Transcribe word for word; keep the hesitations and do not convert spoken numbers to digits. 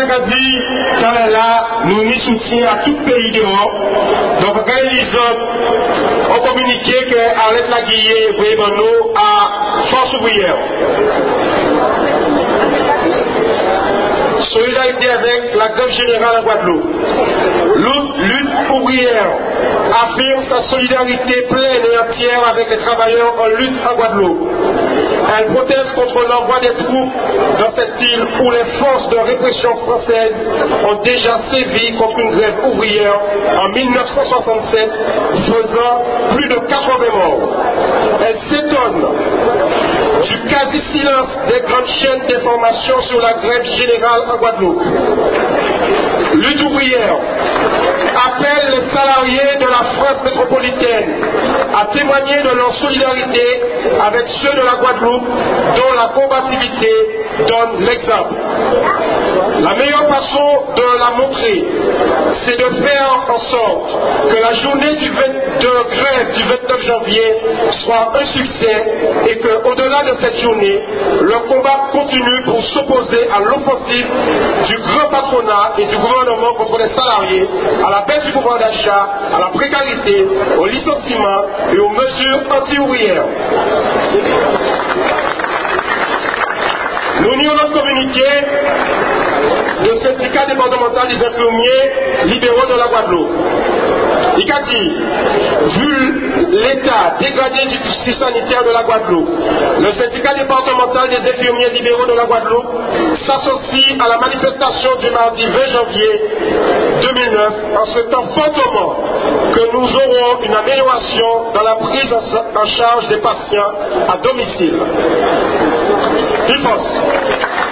ça qu'a dit, quand là, nous nous soutient à tout pays dehors. Donc, réalisons, on communiqué qu'Arlette Laguillé, vraiment nous, à Force ouvrière. Solidarité avec la grève générale en Guadeloupe. Lutte ouvrière affirme sa solidarité pleine et entière avec les travailleurs en lutte en Guadeloupe. Elle proteste contre l'envoi des troupes dans cette île où les forces de répression françaises ont déjà sévi contre une grève ouvrière en mille neuf cent soixante-sept, faisant plus de quatre-vingts morts. Elle s'étonne du quasi-silence des grandes chaînes d'information sur la grève générale en Guadeloupe. Lutte ouvrière appelle les salariés de la France métropolitaine à témoigner de leur solidarité avec ceux de la Guadeloupe dont la combativité donne l'exemple. La meilleure façon de la montrer, c'est de faire en sorte que la journée du vingt, de grève du vingt-neuf janvier soit un succès et qu'au-delà de cette journée, le combat continue pour s'opposer à l'offensive du grand patronat et du gouvernement contre les salariés, à la baisse du pouvoir d'achat, à la précarité, au licenciement et aux mesures anti-ouvrières. Nous nions notre communiqué le syndicat départemental des infirmiers libéraux de la Guadeloupe. Il a dit, vu l'état dégradé du système sanitaire de la Guadeloupe, le syndicat départemental des infirmiers libéraux de la Guadeloupe s'associe à la manifestation du mardi vingt janvier deux mille neuf en souhaitant fortement que nous aurons une amélioration dans la prise en charge des patients à domicile. Vive France!